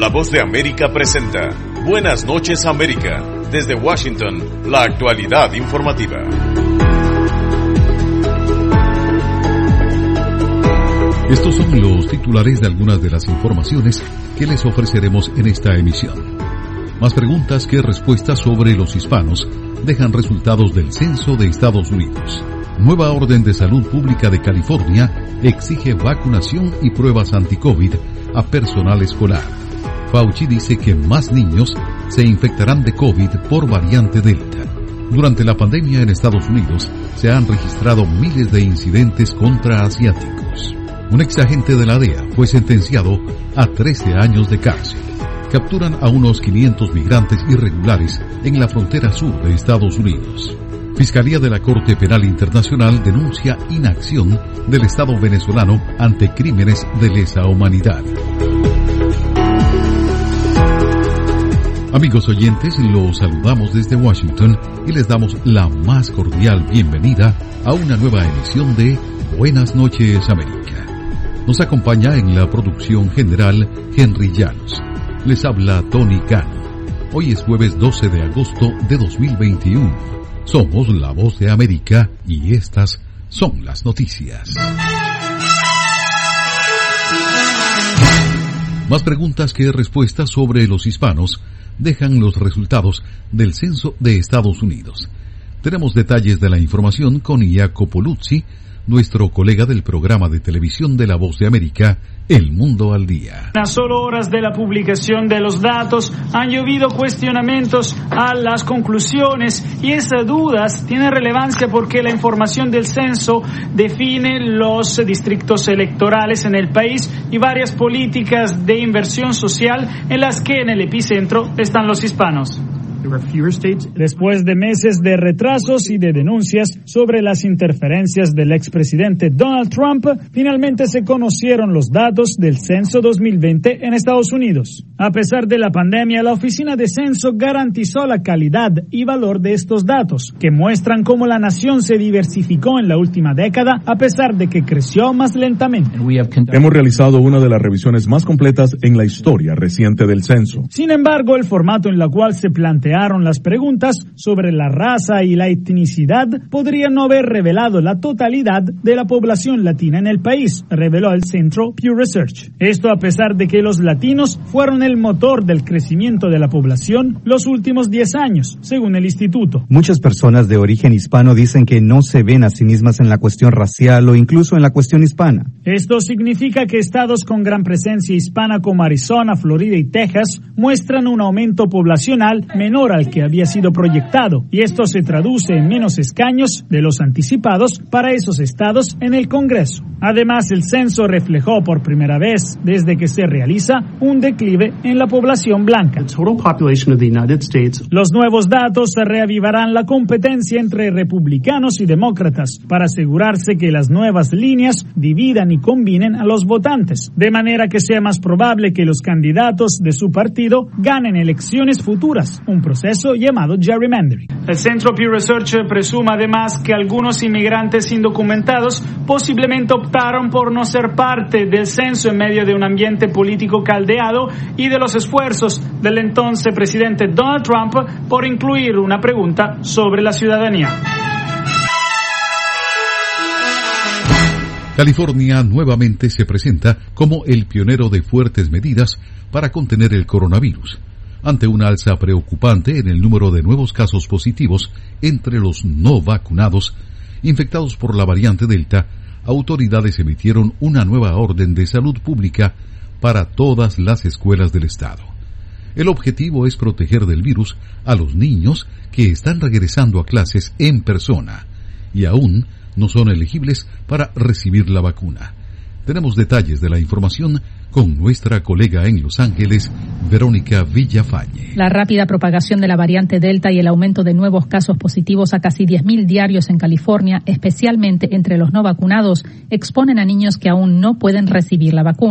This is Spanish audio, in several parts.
La Voz de América presenta Buenas noches América. Desde Washington, la actualidad informativa. Estos son los titulares de algunas de las informaciones que les ofreceremos en esta emisión. Más preguntas que respuestas sobre los hispanos dejan resultados del censo de Estados Unidos. Nueva orden de salud pública de California exige vacunación y pruebas anti-COVID a personal escolar. Fauci dice que más niños se infectarán de COVID por variante Delta. Durante la pandemia en Estados Unidos se han registrado miles de incidentes contra asiáticos. Un exagente de la DEA fue sentenciado a 13 años de cárcel. Capturan a unos 500 migrantes irregulares en la frontera sur de Estados Unidos. Fiscalía de la Corte Penal Internacional denuncia inacción del Estado venezolano ante crímenes de lesa humanidad. Amigos oyentes, los saludamos desde Washington y les damos la más cordial bienvenida a una nueva emisión de Buenas noches América. Nos acompaña en la producción general Henry Llanos. Les habla Tony Cano. Hoy es jueves 12 de agosto de 2021. Somos La Voz de América y estas son las noticias. Más preguntas que respuestas sobre los hispanos dejan los resultados del censo de Estados Unidos. Tenemos detalles de la información con Jacopo Luzzi, nuestro colega del programa de televisión de La Voz de América, El Mundo al Día. A solo horas de la publicación de los datos han llovido cuestionamientos a las conclusiones y esas dudas tienen relevancia porque la información del censo define los distritos electorales en el país y varias políticas de inversión social en las que en el epicentro están los hispanos. Después de meses de retrasos y de denuncias sobre las interferencias del expresidente Donald Trump, finalmente se conocieron los datos del censo 2020 en Estados Unidos. A pesar de la pandemia, la Oficina de Censo garantizó la calidad y valor de estos datos, que muestran cómo la nación se diversificó en la última década, a pesar de que creció más lentamente. Hemos realizado una de las revisiones más completas en la historia reciente del censo. Sin embargo, el formato en el cual se plantearon las preguntas sobre la raza y la etnicidad podría no haber revelado la totalidad de la población latina en el país, reveló el centro Pew Research. Esto a pesar de que los latinos fueron el motor del crecimiento de la población los últimos 10 años, según el instituto. Muchas personas de origen hispano dicen que no se ven a sí mismas en la cuestión racial o incluso en la cuestión hispana. Esto significa que estados con gran presencia hispana como Arizona, Florida y Texas muestran un aumento poblacional menor al que había sido proyectado, y esto se traduce en menos escaños de los anticipados para esos estados en el Congreso. Además, el censo reflejó por primera vez desde que se realiza un declive en la población blanca. Los nuevos datos reavivarán la competencia entre republicanos y demócratas para asegurarse que las nuevas líneas dividan y combinen a los votantes, de manera que sea más probable que los candidatos de su partido ganen elecciones futuras, un proceso llamado gerrymandering. El Centro Pew Research presume además que algunos inmigrantes indocumentados posiblemente optaron por no ser parte del censo en medio de un ambiente político caldeado y de los esfuerzos del entonces presidente Donald Trump por incluir una pregunta sobre la ciudadanía. California nuevamente se presenta como el pionero de fuertes medidas para contener el coronavirus. Ante una alza preocupante en el número de nuevos casos positivos entre los no vacunados infectados por la variante Delta, autoridades emitieron una nueva orden de salud pública para todas las escuelas del estado. El objetivo es proteger del virus a los niños que están regresando a clases en persona y aún no son elegibles para recibir la vacuna. Tenemos detalles de la información con nuestra colega en Los Ángeles, Verónica Villafañe. La rápida propagación de la variante Delta y el aumento de nuevos casos positivos a casi 10.000 diarios en California, especialmente entre los no vacunados, exponen a niños que aún no pueden recibir la vacuna.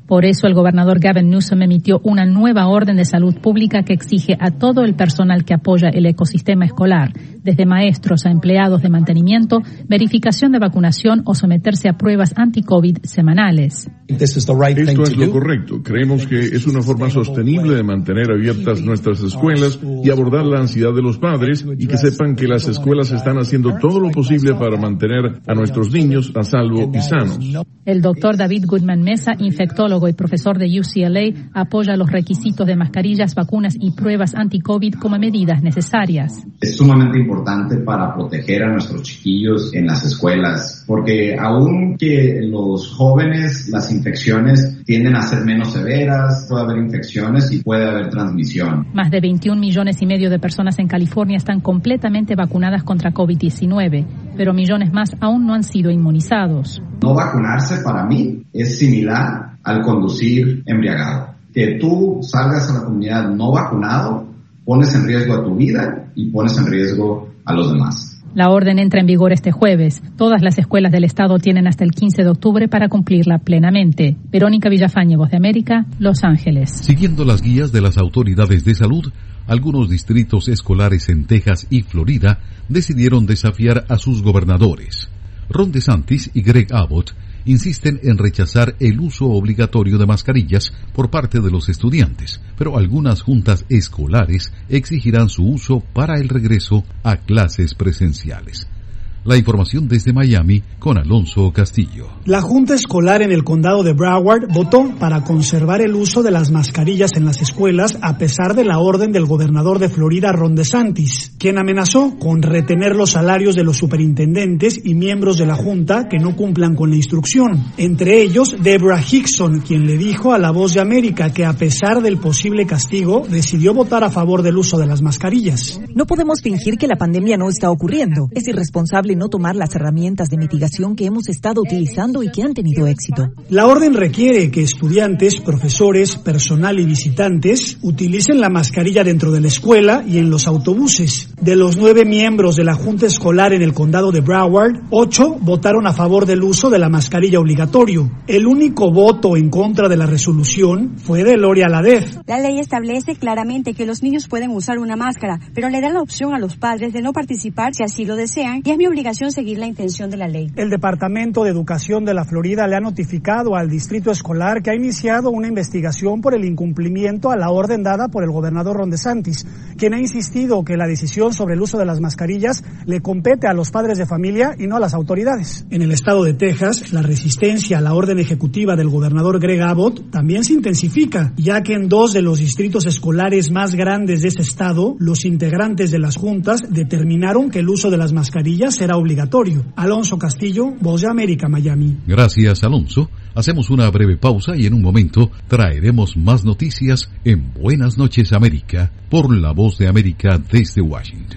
Por eso el gobernador Gavin Newsom emitió una nueva orden de salud pública que exige a todo el personal que apoya el ecosistema escolar, desde maestros a empleados de mantenimiento, verificación de vacunación o someterse a pruebas anti-COVID semanales. Esto es lo correcto. Creemos que es una forma sostenible de mantener abiertas nuestras escuelas y abordar la ansiedad de los padres, y que sepan que las escuelas están haciendo todo lo posible para mantener a nuestros niños a salvo y sanos. El doctor David Goodman Mesa, infectólogo y profesor de UCLA, apoya los requisitos de mascarillas, vacunas y pruebas anti-COVID como medidas necesarias. Es sumamente importante para proteger a nuestros chiquillos en las escuelas, porque aunque los jóvenes, las infecciones tienden a ser menos severas, puede haber infecciones y puede haber transmisión. Más de 21 millones y medio de personas en California están completamente vacunadas contra COVID-19, pero millones más aún no han sido inmunizados. No vacunarse para mí es similar al conducir embriagado. Que tú salgas a la comunidad no vacunado, pones en riesgo a tu vida y pones en riesgo a los demás. La orden entra en vigor este jueves. Todas las escuelas del estado tienen hasta el 15 de octubre para cumplirla plenamente. Verónica Villafañe, Voz de América, Los Ángeles. Siguiendo las guías de las autoridades de salud, algunos distritos escolares en Texas y Florida decidieron desafiar a sus gobernadores. Ron DeSantis y Greg Abbott insisten en rechazar el uso obligatorio de mascarillas por parte de los estudiantes, pero algunas juntas escolares exigirán su uso para el regreso a clases presenciales. La información desde Miami con Alonso Castillo. La Junta Escolar en el condado de Broward votó para conservar el uso de las mascarillas en las escuelas a pesar de la orden del gobernador de Florida, Ron DeSantis, quien amenazó con retener los salarios de los superintendentes y miembros de la Junta que no cumplan con la instrucción. Entre ellos, Deborah Hickson, quien le dijo a La Voz de América que a pesar del posible castigo, decidió votar a favor del uso de las mascarillas. No podemos fingir que la pandemia no está ocurriendo. Es irresponsable no tomar las herramientas de mitigación que hemos estado utilizando y que han tenido éxito. La orden requiere que estudiantes, profesores, personal y visitantes utilicen la mascarilla dentro de la escuela y en los autobuses. De los 9 miembros de la Junta Escolar en el condado de Broward, 8 votaron a favor del uso de la mascarilla obligatorio. El único voto en contra de la resolución fue de Lori Aladef. La ley establece claramente que los niños pueden usar una máscara, pero le da la opción a los padres de no participar si así lo desean, y es mi obligación seguir la intención de la ley. El Departamento de Educación de la Florida le ha notificado al distrito escolar que ha iniciado una investigación por el incumplimiento a la orden dada por el gobernador Ron DeSantis, quien ha insistido que la decisión sobre el uso de las mascarillas le compete a los padres de familia y no a las autoridades. En el estado de Texas, la resistencia a la orden ejecutiva del gobernador Greg Abbott también se intensifica, ya que en 2 de los distritos escolares más grandes de ese estado, los integrantes de las juntas determinaron que el uso de las mascarillas será obligatorio. Alonso Castillo, Voz de América, Miami. Gracias, Alonso. Hacemos una breve pausa y en un momento traeremos más noticias en Buenas noches, América, por La Voz de América desde Washington.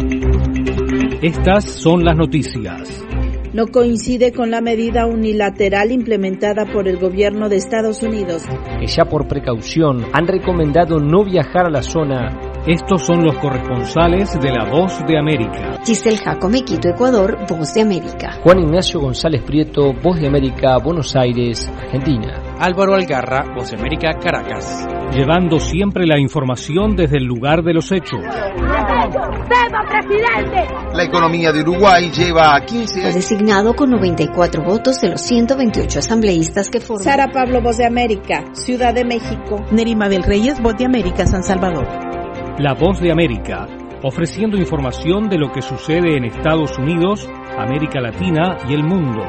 Estas son las noticias. No coincide con la medida unilateral implementada por el gobierno de Estados Unidos, que ya por precaución han recomendado no viajar a la zona. Estos son los corresponsales de La Voz de América. Giselle Jacome, Quito, Ecuador, Voz de América. Juan Ignacio González Prieto, Voz de América, Buenos Aires, Argentina. Álvaro Algarra, Voz de América, Caracas. Llevando siempre la información desde el lugar de los hechos. ¡Viva, presidente! La economía de Uruguay lleva 15 años. Fue designado con 94 votos de los 128 asambleístas que forman. Sara Pablo, Voz de América, Ciudad de México. Nerima del Reyes, Voz de América, San Salvador. La Voz de América, ofreciendo información de lo que sucede en Estados Unidos, América Latina y el mundo.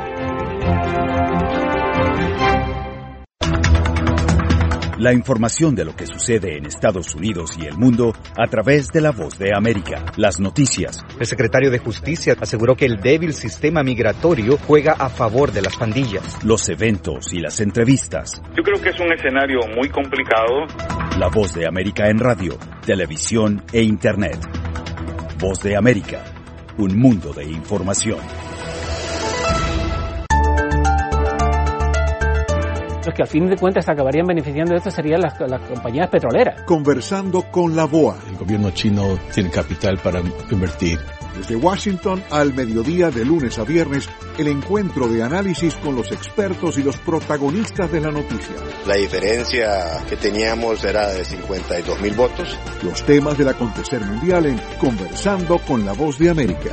La información de lo que sucede en Estados Unidos y el mundo a través de La Voz de América. Las noticias. El secretario de Justicia aseguró que el débil sistema migratorio juega a favor de las pandillas. Los eventos y las entrevistas. Yo creo que es un escenario muy complicado. La Voz de América en radio, televisión e internet. Voz de América, un mundo de información. Los que al fin de cuentas se acabarían beneficiando de esto serían las compañías petroleras. Conversando con la BOA. El gobierno chino tiene capital para invertir. Desde Washington al mediodía de lunes a viernes, el encuentro de análisis con los expertos y los protagonistas de la noticia. La diferencia que teníamos era de 52,000 votos. Los temas del acontecer mundial en Conversando con la Voz de América.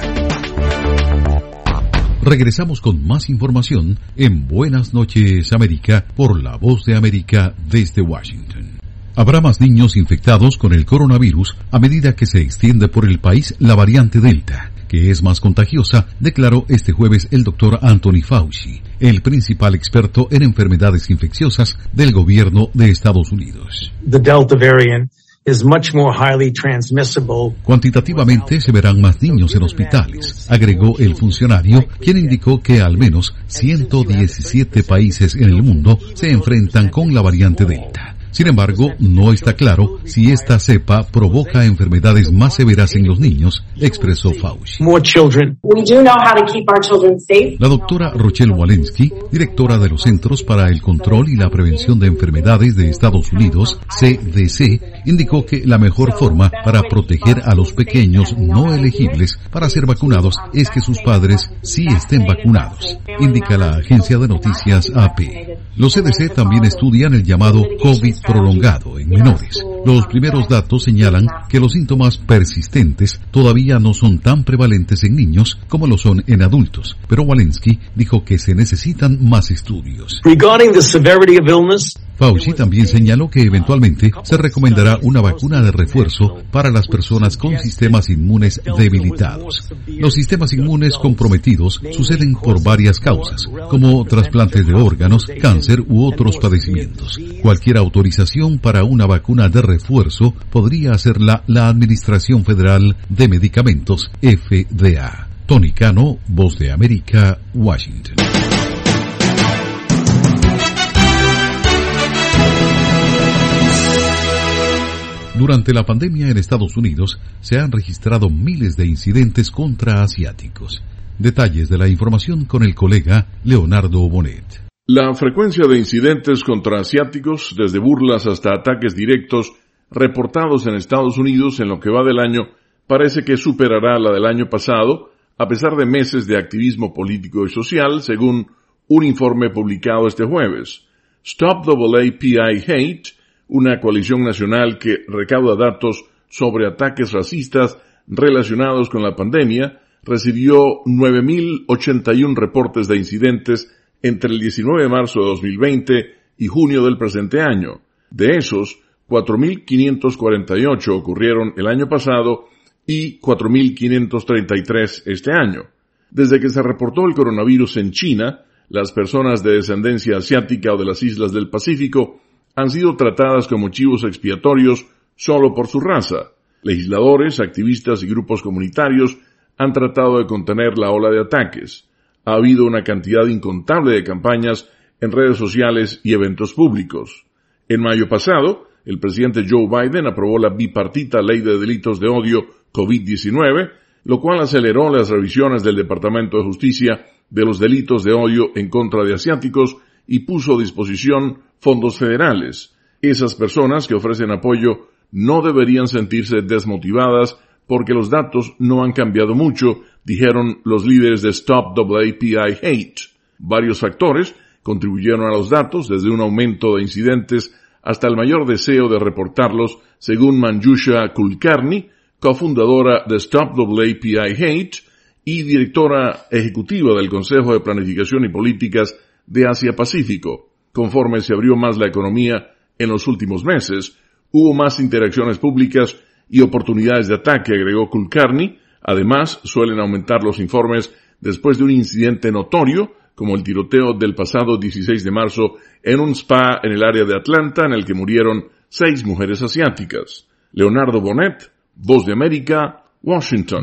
Regresamos con más información en Buenas noches América por la Voz de América desde Washington. Habrá más niños infectados con el coronavirus a medida que se extiende por el país la variante Delta, que es más contagiosa, declaró este jueves el doctor Anthony Fauci, el principal experto en enfermedades infecciosas del gobierno de Estados Unidos. The Delta variant is much more highly transmissible. Cuantitativamente se verán más niños en hospitales, agregó el funcionario, quien indicó que al menos 117 países en el mundo se enfrentan con la variante Delta. Sin embargo, no está claro si esta cepa provoca enfermedades más severas en los niños, expresó Fauci. La doctora Rochelle Walensky, directora de los Centros para el Control y la Prevención de Enfermedades de Estados Unidos, CDC, indicó que la mejor forma para proteger a los pequeños no elegibles para ser vacunados es que sus padres sí estén vacunados, indica la agencia de noticias AP. Los CDC también estudian el llamado COVID prolongado en menores. Los primeros datos señalan que los síntomas persistentes todavía no son tan prevalentes en niños como lo son en adultos, pero Walensky dijo que se necesitan más estudios. Fauci también señaló que eventualmente se recomendará una vacuna de refuerzo para las personas con sistemas inmunes debilitados. Los sistemas inmunes comprometidos suceden por varias causas, como trasplantes de órganos, cáncer u otros padecimientos. Cualquier autorización para una vacuna de refuerzo podría hacerla la Administración Federal de Medicamentos, FDA. Tony Cano, Voz de América, Washington. Durante la pandemia en Estados Unidos se han registrado miles de incidentes contra asiáticos. Detalles de la información con el colega Leonardo Bonet. La frecuencia de incidentes contra asiáticos, desde burlas hasta ataques directos, reportados en Estados Unidos en lo que va del año, parece que superará la del año pasado, a pesar de meses de activismo político y social, según un informe publicado este jueves. Stop AAPI Hate, una coalición nacional que recauda datos sobre ataques racistas relacionados con la pandemia, recibió 9.081 reportes de incidentes entre el 19 de marzo de 2020 y junio del presente año. De esos, 4.548 ocurrieron el año pasado y 4.533 este año. Desde que se reportó el coronavirus en China, las personas de descendencia asiática o de las islas del Pacífico han sido tratadas como chivos expiatorios solo por su raza. Legisladores, activistas y grupos comunitarios han tratado de contener la ola de ataques. Ha habido una cantidad incontable de campañas en redes sociales y eventos públicos. En mayo pasado, el presidente Joe Biden aprobó la bipartita Ley de Delitos de Odio COVID-19, lo cual aceleró las revisiones del Departamento de Justicia de los delitos de odio en contra de asiáticos y puso a disposición fondos federales. Esas personas que ofrecen apoyo no deberían sentirse desmotivadas porque los datos no han cambiado mucho, dijeron los líderes de Stop AAPI Hate. Varios factores contribuyeron a los datos, desde un aumento de incidentes hasta el mayor deseo de reportarlos, según Manjusha Kulkarni, cofundadora de Stop AAPI Hate y directora ejecutiva del Consejo de Planificación y Políticas de Asia-Pacífico. Conforme se abrió más la economía en los últimos meses, hubo más interacciones públicas y oportunidades de ataque, agregó Kulkarni. Además, suelen aumentar los informes después de un incidente notorio, como el tiroteo del pasado 16 de marzo en un spa en el área de Atlanta, en el que murieron 6 mujeres asiáticas. Leonardo Bonet, Voz de América, Washington.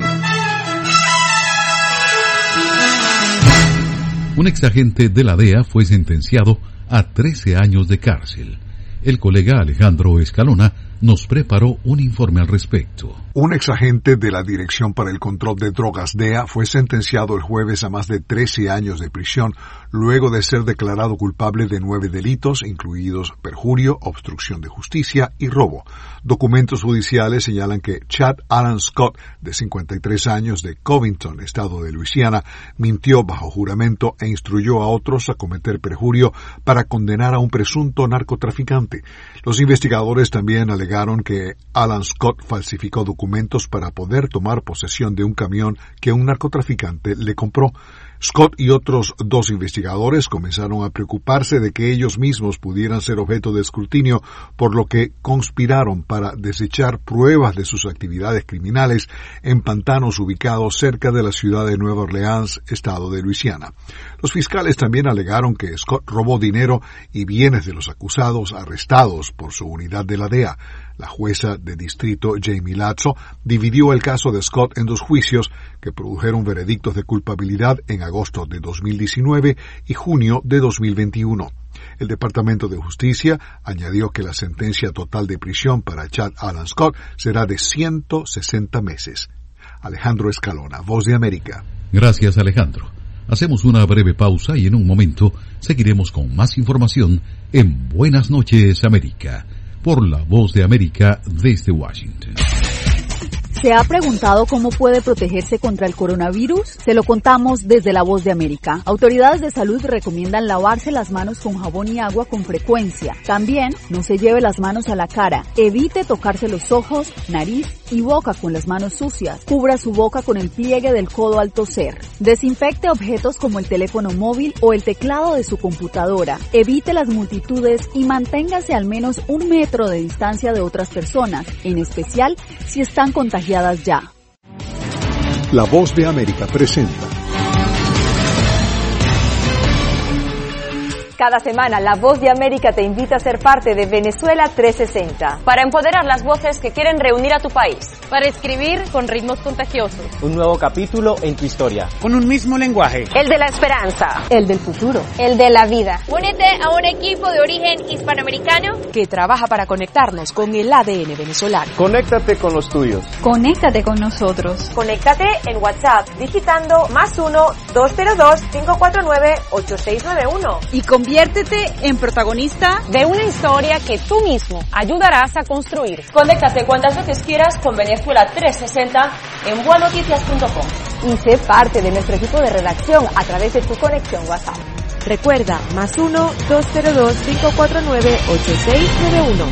Un exagente de la DEA fue sentenciado a 13 años de cárcel. El colega Alejandro Escalona nos preparó un informe al respecto. Un exagente de la Dirección para el Control de Drogas, DEA, fue sentenciado el jueves a más de 13 años de prisión luego de ser declarado culpable de 9 delitos, incluidos perjurio, obstrucción de justicia y robo. Documentos judiciales señalan que Chad Alan Scott, de 53 años, de Covington, estado de Luisiana, mintió bajo juramento e instruyó a otros a cometer perjurio para condenar a un presunto narcotraficante. Los investigadores también alegaron que Alan Scott falsificó documentos para poder tomar posesión de un camión que un narcotraficante le compró. Scott y otros 2 investigadores comenzaron a preocuparse de que ellos mismos pudieran ser objeto de escrutinio, por lo que conspiraron para desechar pruebas de sus actividades criminales en pantanos ubicados cerca de la ciudad de Nueva Orleans, estado de Luisiana. Los fiscales también alegaron que Scott robó dinero y bienes de los acusados arrestados por su unidad de la DEA. La jueza de distrito Jamie Lazzo dividió el caso de Scott en 2 juicios que produjeron veredictos de culpabilidad en agosto de 2019 y junio de 2021. El Departamento de Justicia añadió que la sentencia total de prisión para Chad Alan Scott será de 160 meses. Alejandro Escalona, Voz de América. Gracias, Alejandro. Hacemos una breve pausa y en un momento seguiremos con más información en Buenas noches, América, por la Voz de América desde Washington. ¿Se ha preguntado cómo puede protegerse contra el coronavirus? Se lo contamos desde La Voz de América. Autoridades de salud recomiendan lavarse las manos con jabón y agua con frecuencia. También no se lleve las manos a la cara. Evite tocarse los ojos, nariz y boca con las manos sucias. Cubra su boca con el pliegue del codo al toser. Desinfecte objetos como el teléfono móvil o el teclado de su computadora. Evite las multitudes y manténgase al menos 1 metro de distancia de otras personas, en especial si están contagiadas ya. La Voz de América presenta. Cada semana, La Voz de América te invita a ser parte de Venezuela 360. Para empoderar las voces que quieren reunir a tu país. Para escribir con ritmos contagiosos. Un nuevo capítulo en tu historia. Con un mismo lenguaje. El de la esperanza. El del futuro. El de la vida. Únete a un equipo de origen hispanoamericano que trabaja para conectarnos con el ADN venezolano. Conéctate con los tuyos. Conéctate con nosotros. Conéctate en WhatsApp digitando +1-202-549-8691. Y conviértete en protagonista de una historia que tú mismo ayudarás a construir. Conéctate cuantas veces quieras con Venezuela 360 en buenoticias.com. Y sé parte de nuestro equipo de redacción a través de tu conexión WhatsApp. Recuerda, +1-202-549-8691.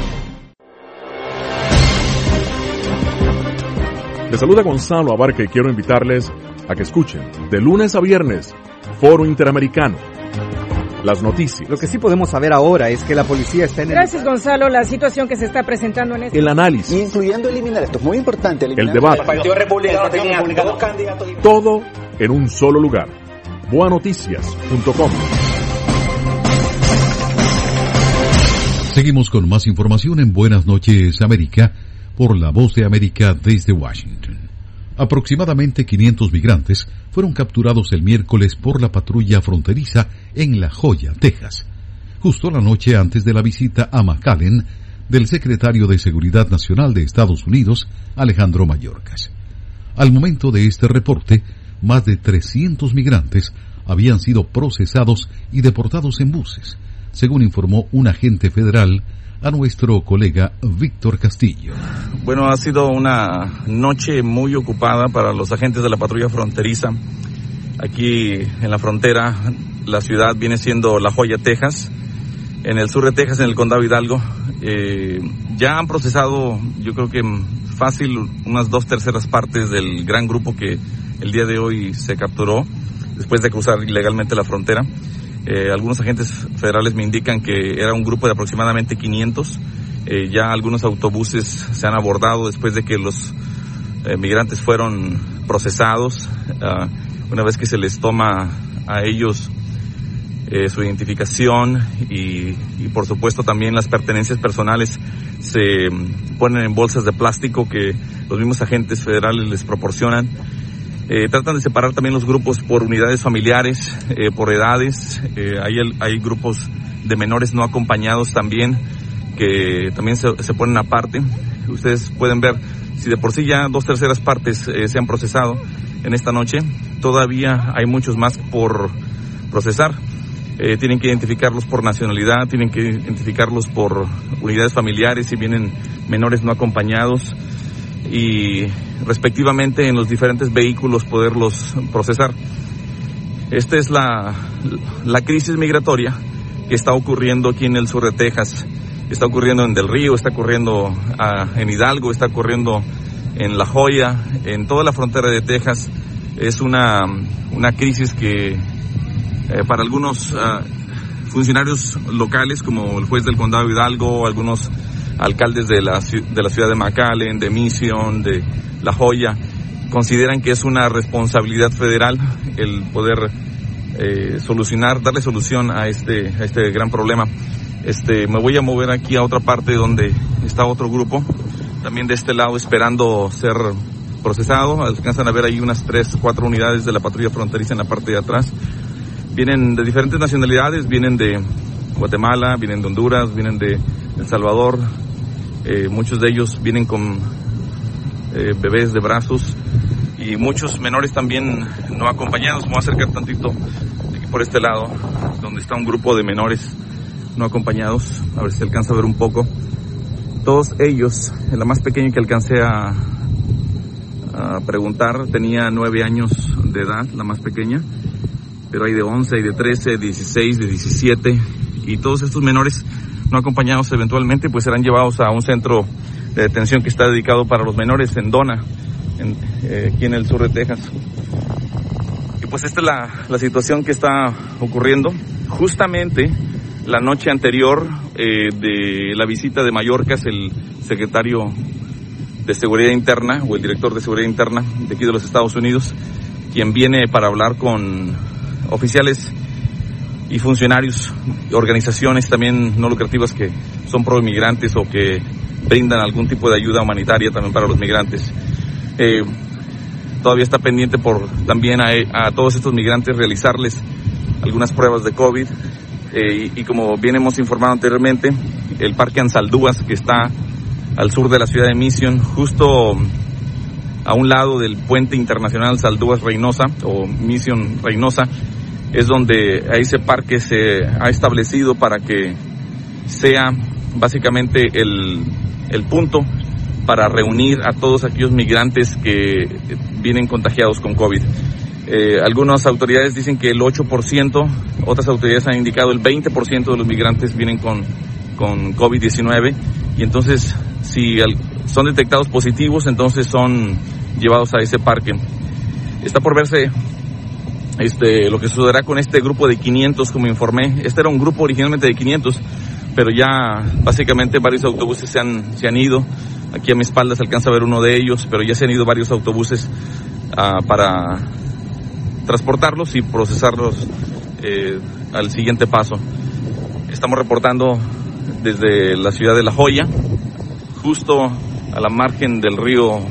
Les saluda Gonzalo Abarca y quiero invitarles a que escuchen de lunes a viernes Foro Interamericano. Las noticias. Lo que sí podemos saber ahora es que la policía está en Gracias, Gonzalo. La situación que se está presentando en el análisis. Incluyendo eliminar, esto es muy importante. El debate. El Partido Republicano tenía 2 candidatos. Todo en un solo lugar. Buenoticias.com. Seguimos con más información en Buenas noches, América, por La Voz de América desde Washington. Aproximadamente 500 migrantes fueron capturados el miércoles por la patrulla fronteriza en La Joya, Texas, justo la noche antes de la visita a McAllen del secretario de Seguridad Nacional de Estados Unidos, Alejandro Mayorkas. Al momento de este reporte, más de 300 migrantes habían sido procesados y deportados en buses, según informó un agente federal a nuestro colega Víctor Castillo. Bueno, ha sido una noche muy ocupada para los agentes de la patrulla fronteriza. Aquí en la frontera, la ciudad viene siendo La Joya, Texas, en el sur de Texas, en el condado Hidalgo. Ya han procesado, yo creo que fácil, unas 2/3 partes del gran grupo que el día de hoy se capturó después de cruzar ilegalmente la frontera. Algunos agentes federales me indican que era un grupo de aproximadamente 500. Ya algunos autobuses se han abordado después de que los migrantes fueron procesados. Una vez que se les toma a ellos su identificación y por supuesto también las pertenencias personales se ponen en bolsas de plástico que los mismos agentes federales les proporcionan. Tratan de separar también los grupos por unidades familiares, por edades. Hay grupos de menores no acompañados también que también se ponen aparte. Ustedes pueden ver, si de por sí ya 2/3 partes se han procesado en esta noche, todavía hay muchos más por procesar. Tienen que identificarlos por nacionalidad, tienen que identificarlos por unidades familiares, si vienen menores no acompañados, y respectivamente en los diferentes vehículos poderlos procesar. Esta es la crisis migratoria que está ocurriendo aquí en el sur de Texas. Está ocurriendo en Del Río, está ocurriendo en Hidalgo, está ocurriendo en La Joya, en toda la frontera de Texas. Es una crisis que para algunos funcionarios locales, como el juez del condado de Hidalgo, algunos alcaldes de la ciudad de McAllen, de Mission, de La Joya, consideran que es una responsabilidad federal el poder darle solución a este gran problema. Me voy a mover aquí a otra parte donde está otro grupo, también de este lado, esperando ser procesado. Alcanzan a ver ahí unas 3-4 unidades de la patrulla fronteriza en la parte de atrás. Vienen de diferentes nacionalidades, vienen de Guatemala, vienen de Honduras, vienen de El Salvador. Muchos de ellos vienen con bebés de brazos y muchos menores también no acompañados. Me voy a acercar tantito aquí por este lado, donde está un grupo de menores no acompañados, a ver si se alcanza a ver un poco. Todos ellos, la más pequeña que alcancé a preguntar, tenía 9 años de edad, la más pequeña, pero hay de 11, hay de 13, 16, de 17, y todos estos menores no acompañados eventualmente pues serán llevados a un centro de detención que está dedicado para los menores en Dona, aquí en el sur de Texas. Y pues esta es la situación que está ocurriendo. Justamente la noche anterior de la visita de Mayorkas, el secretario de Seguridad Interna, o el director de Seguridad Interna de aquí de los Estados Unidos, quien viene para hablar con oficiales y funcionarios, organizaciones también no lucrativas que son pro inmigrantes o que brindan algún tipo de ayuda humanitaria también para los migrantes. Todavía está pendiente por también a todos estos migrantes realizarles algunas pruebas de COVID. Y como bien hemos informado anteriormente, el Parque Ansaldúas, que está al sur de la ciudad de Mission, justo a un lado del puente internacional Saldúas-Reynosa o Mission-Reynosa, es donde a ese parque se ha establecido para que sea básicamente el punto para reunir a todos aquellos migrantes que vienen contagiados con COVID. Algunas autoridades dicen que el 8%, otras autoridades han indicado el 20% de los migrantes vienen con COVID-19, y entonces si son detectados positivos, entonces son llevados a ese parque. Está por verse lo que sucederá con este grupo de 500, como informé. Este era un grupo originalmente de 500, pero ya básicamente varios autobuses se han ido. Aquí a mi espalda se alcanza a ver uno de ellos, pero ya se han ido varios autobuses para transportarlos y procesarlos al siguiente paso. Estamos reportando desde la ciudad de La Joya, justo a la margen del río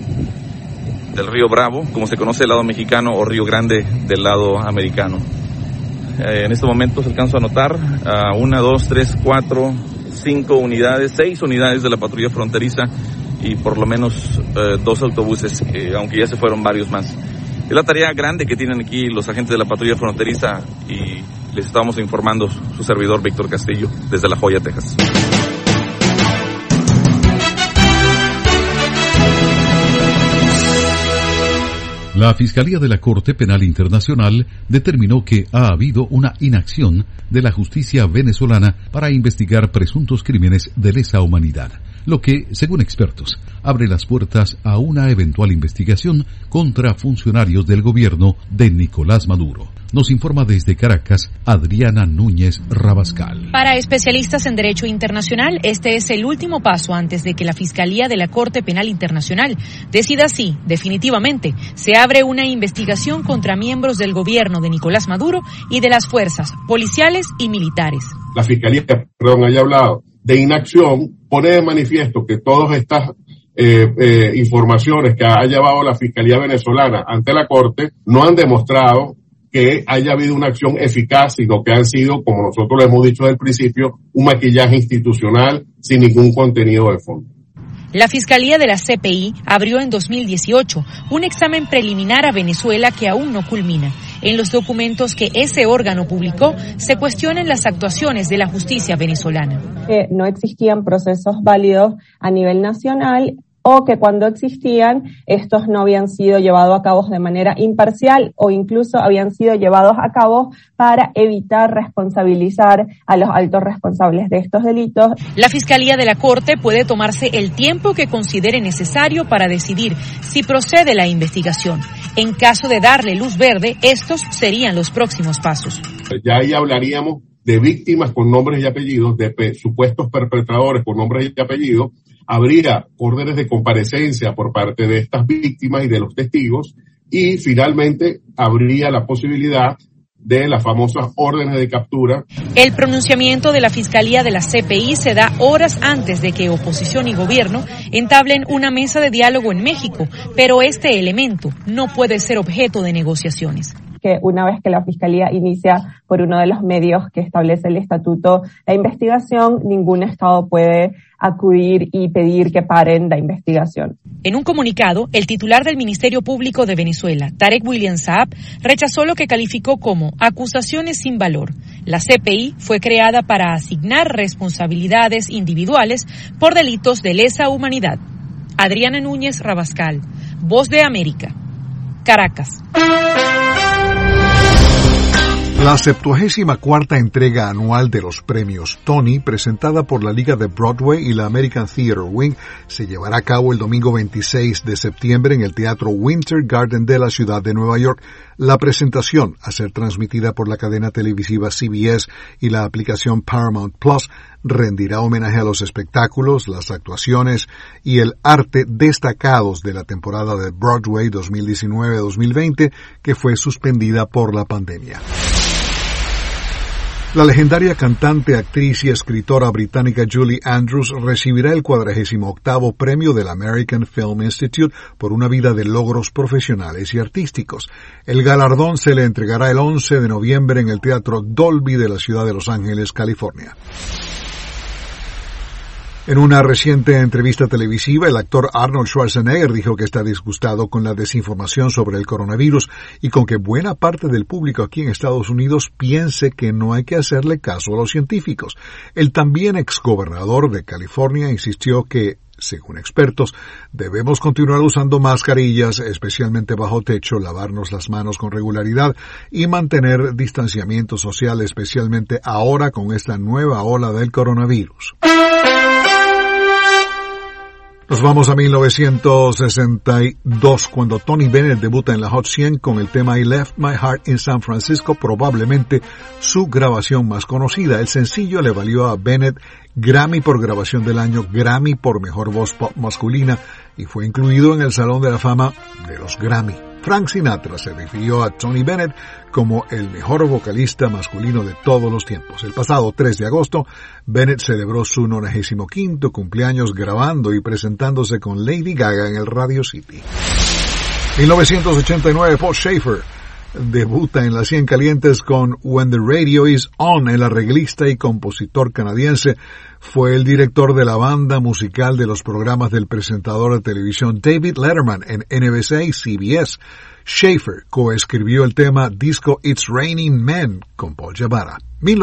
Bravo, como se conoce del lado mexicano, o Río Grande del lado americano. En este momento se alcanza a notar 1, 2, 3, 4, 5 unidades, 6 unidades de la patrulla fronteriza y por lo menos 2 autobuses, aunque ya se fueron varios más. Es la tarea grande que tienen aquí los agentes de la patrulla fronteriza, y les estamos informando su servidor Víctor Castillo desde La Joya, Texas. La Fiscalía de la Corte Penal Internacional determinó que ha habido una inacción de la justicia venezolana para investigar presuntos crímenes de lesa humanidad, lo que, según expertos, abre las puertas a una eventual investigación contra funcionarios del gobierno de Nicolás Maduro. Nos informa desde Caracas Adriana Núñez Rabascal. Para especialistas en derecho internacional, este es el último paso antes de que la Fiscalía de la Corte Penal Internacional decida si, definitivamente, se abre una investigación contra miembros del gobierno de Nicolás Maduro y de las fuerzas policiales y militares. La Fiscalía, haya hablado de inacción, pone de manifiesto que todas estas informaciones que ha llevado la Fiscalía venezolana ante la Corte no han demostrado que haya habido una acción eficaz, sino que han sido, como nosotros lo hemos dicho desde el principio, un maquillaje institucional sin ningún contenido de fondo. La Fiscalía de la CPI abrió en 2018 un examen preliminar a Venezuela que aún no culmina. En los documentos que ese órgano publicó, se cuestionan las actuaciones de la justicia venezolana. No existían procesos válidos a nivel nacional, o que cuando existían, estos no habían sido llevados a cabo de manera imparcial o incluso habían sido llevados a cabo para evitar responsabilizar a los altos responsables de estos delitos. La Fiscalía de la Corte puede tomarse el tiempo que considere necesario para decidir si procede la investigación. En caso de darle luz verde, estos serían los próximos pasos. Ya ahí hablaríamos de víctimas con nombres y apellidos, de supuestos perpetradores con nombres y apellidos. Habría órdenes de comparecencia por parte de estas víctimas y de los testigos, y finalmente habría la posibilidad de las famosas órdenes de captura. El pronunciamiento de la Fiscalía de la CPI se da horas antes de que oposición y gobierno entablen una mesa de diálogo en México, pero este elemento no puede ser objeto de negociaciones. Que una vez que la Fiscalía inicia por uno de los medios que establece el estatuto la investigación, ningún Estado puede acudir y pedir que paren la investigación. En un comunicado, el titular del Ministerio Público de Venezuela, Tarek William Saab, rechazó lo que calificó como acusaciones sin valor. La CPI fue creada para asignar responsabilidades individuales por delitos de lesa humanidad. Adriana Núñez Rabascal, Voz de América, Caracas. La 74ª entrega anual de los premios Tony, presentada por la Liga de Broadway y la American Theater Wing, se llevará a cabo el domingo 26 de septiembre en el Teatro Winter Garden de la ciudad de Nueva York. La presentación, a ser transmitida por la cadena televisiva CBS y la aplicación Paramount Plus, rendirá homenaje a los espectáculos, las actuaciones y el arte destacados de la temporada de Broadway 2019-2020, que fue suspendida por la pandemia. La legendaria cantante, actriz y escritora británica Julie Andrews recibirá el 48º premio del American Film Institute por una vida de logros profesionales y artísticos. El galardón se le entregará el 11 de noviembre en el Teatro Dolby de la ciudad de Los Ángeles, California. En una reciente entrevista televisiva, el actor Arnold Schwarzenegger dijo que está disgustado con la desinformación sobre el coronavirus y con que buena parte del público aquí en Estados Unidos piense que no hay que hacerle caso a los científicos. El también exgobernador de California insistió que, según expertos, debemos continuar usando mascarillas, especialmente bajo techo, lavarnos las manos con regularidad y mantener distanciamiento social, especialmente ahora con esta nueva ola del coronavirus. Nos vamos a 1962, cuando Tony Bennett debuta en la Hot 100 con el tema I Left My Heart in San Francisco, probablemente su grabación más conocida. El sencillo le valió a Bennett Grammy por grabación del año, Grammy por mejor voz pop masculina y fue incluido en el Salón de la Fama de los Grammy. Frank Sinatra se refirió a Tony Bennett como el mejor vocalista masculino de todos los tiempos. El pasado 3 de agosto, Bennett celebró su 95º cumpleaños grabando y presentándose con Lady Gaga en el Radio City. 1989, Paul Schaefer debuta en las 100 calientes con When the Radio Is On. El arreglista y compositor canadiense fue el director de la banda musical de los programas del presentador de televisión David Letterman en NBC y CBS. Schaefer coescribió el tema Disco It's Raining Men con Paul Yabara.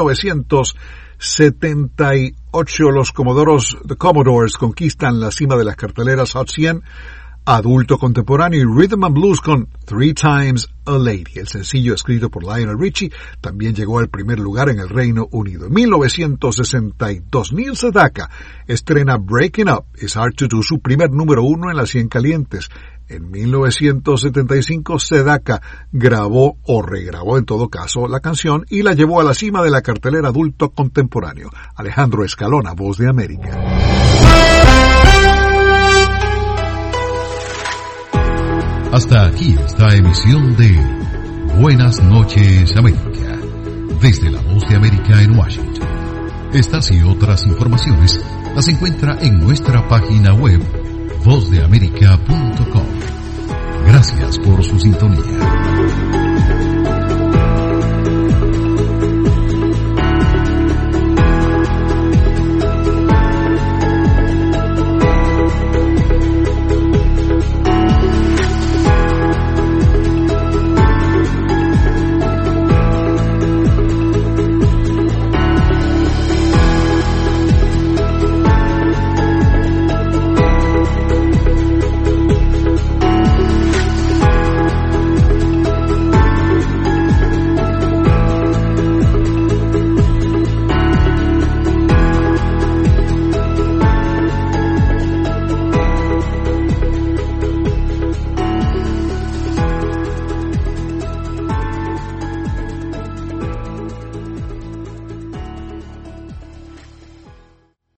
1978, los The Commodores conquistan la cima de las carteleras Hot 100, Adulto Contemporáneo y Rhythm and Blues con Three Times a Lady. El sencillo, escrito por Lionel Richie, también llegó al primer lugar en el Reino Unido. En 1962, Neil Sedaka estrena Breaking Up Is Hard to Do, su primer número 1 en las 100 calientes. En 1975, Sedaka grabó o regrabó en todo caso la canción y la llevó a la cima de la cartelera Adulto Contemporáneo. Alejandro Escalona, Voz de América. Hasta aquí esta emisión de Buenas noches, América, desde la Voz de América en Washington. Estas y otras informaciones las encuentra en nuestra página web vozdeamerica.com. Gracias por su sintonía.